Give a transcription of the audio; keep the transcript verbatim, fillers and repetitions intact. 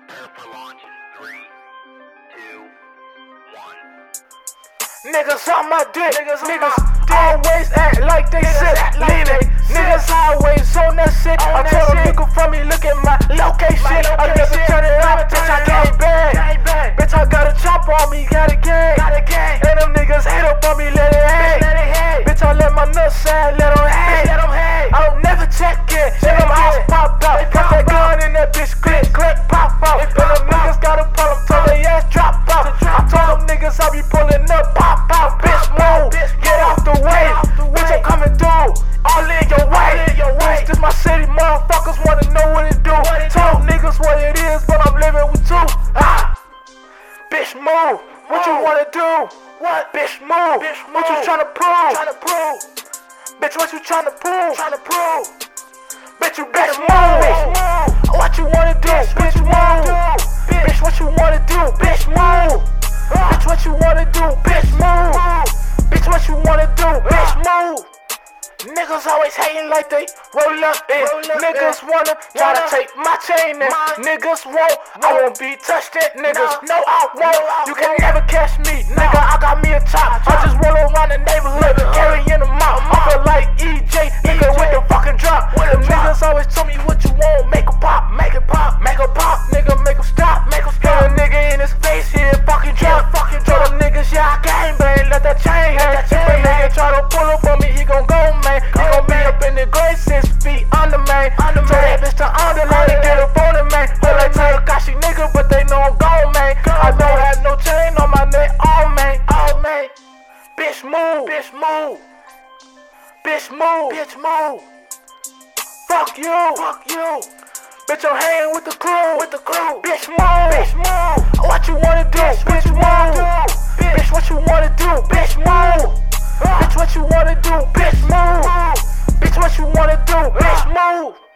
Prepare for launch in three, two, one. Niggas on my dick, niggas, niggas always act like they sick, leaning. Niggas always on that shit. I told them nigga from me, look at my location. I never turn it off, bitch, I gang bang. Bitch, I got a chopper on me, got a gang. And them niggas hate up on me, let it hang. Bitch, I let my nuts shine, let them hang. I don't never check it, let them house pop out. Put that gun in that bitch, click, click, pop out. And them niggas got a problem, told they ass drop out. I told them niggas I be pulling up, pop out, bitch, move, get out the way. Bitch, I'm coming through, all in your way. Bitch, this my city, motherfuckers wanna know what it do. Told niggas what it is, but I'm living with two. Ah, bitch, move. What you wanna do? What? Bitch, move. What you tryna prove? Tryna prove. Bitch, what you tryna prove? Tryna prove. Bitch, you bitch, move. What you wanna do? Bitch, move. Bitch, what you wanna do? Bitch, move. Bitch, what you wanna do? Bitch, move. Bitch, what you wanna do? Bitch, move. Niggas always hating like they roll up in. Niggas wanna try to take my chain in. Niggas won't, I won't be touched it. Niggas no, I won't. You can never catch me, nigga. I got me a top. I just roll around the neighborhood, carrying them out. I feel like E J, nigga with the fucking drop. Them niggas always tell me what you want, make a pop, make it pop, make a pop, nigga, make 'em stop, make 'em stop. Hit a nigga in his face, here, fucking drop, fucking drop. Tell them niggas, yeah, I gang bang, let that chain hang. If a nigga try to pull up on me, he gon' go, man. He gon' be up in the grave six feet under, man. Tell that bitch to underline and get up on it, man. Feel like Takashi nigga, but they know I'm gone, man. I don't have no chain on my neck, oh, man, oh, man. Bitch, move, bitch, move. Bitch, move, bitch, move. Fuck you, fuck you. Bitch, I'm hanging with the crew, with the crew. Bitch, move, bitch, move. What you wanna do? Bitch, move. Bitch, what you wanna do? Bitch, move. Bitch, what you wanna do? Bitch, move. Bitch, what you wanna do? Bitch, move.